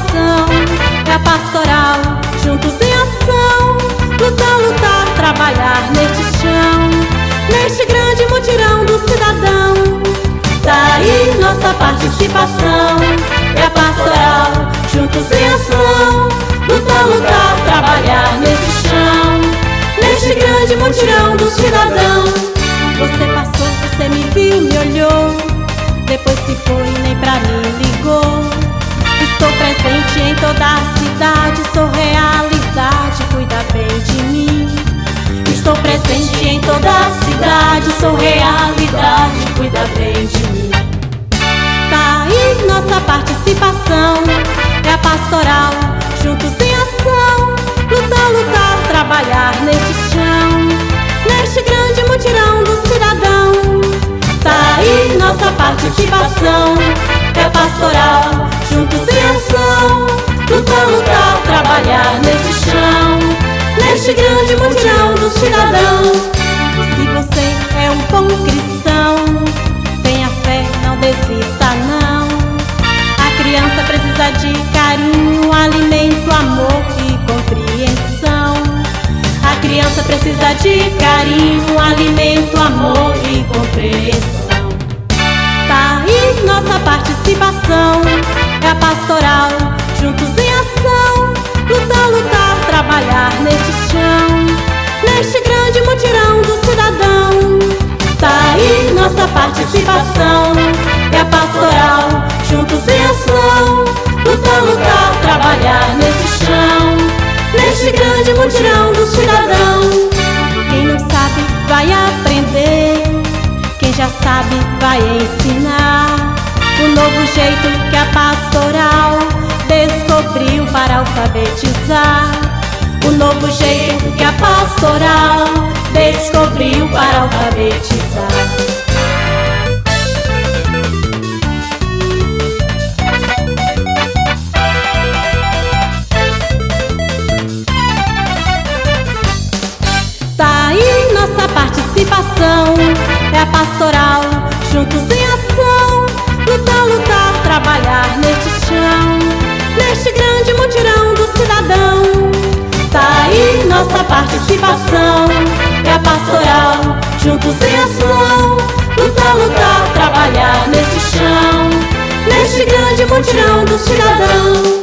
participação, é a pastoral, juntos em ação. Lutar, lutar, trabalhar neste chão, neste grande mutirão do cidadão. Daí nossa participação, é a pastoral, juntos em ação. Lutar, lutar, trabalhar neste chão, neste grande mutirão do cidadão. Você passou, você me viu, me olhou, depois se foi, nem pra mim ligou. Estou presente em toda a cidade, sou realidade, cuida bem de mim. Estou presente em toda a cidade, sou realidade, cuida bem de mim. Tá aí nossa participação, é a pastoral, juntos em ação. Lutar, lutar, trabalhar neste chão, neste grande mutirão do cidadão. Tá aí nossa participação, é a pastoral, juntos em ação. Lutar, lutar, trabalhar neste chão, neste grande mutirão do cidadão. Se você é um bom cristão, tenha fé, não desista não. A criança precisa de carinho, alimento, amor e compreensão. A criança precisa de carinho, alimento, amor e compreensão. Tá aí nossa participação, é a pastoral, juntos em ação. Lutar, lutar, trabalhar neste chão, neste grande mutirão do cidadão. Tá aí nossa participação, é a pastoral, juntos em ação. Lutar, lutar, trabalhar neste chão, neste grande mutirão do cidadão. Quem não sabe vai aprender, quem já sabe vai ensinar. O novo jeito que a pastoral descobriu para alfabetizar. O novo jeito que a pastoral descobriu para alfabetizar. Tá aí nossa participação, é a pastoral, juntos em ação. Lutar, lutar, trabalhar neste chão, neste grande mutirão do cidadão. Tá aí nossa participação, é a pastoral, juntos em ação. Lutar, lutar, trabalhar neste chão, neste grande mutirão do cidadão.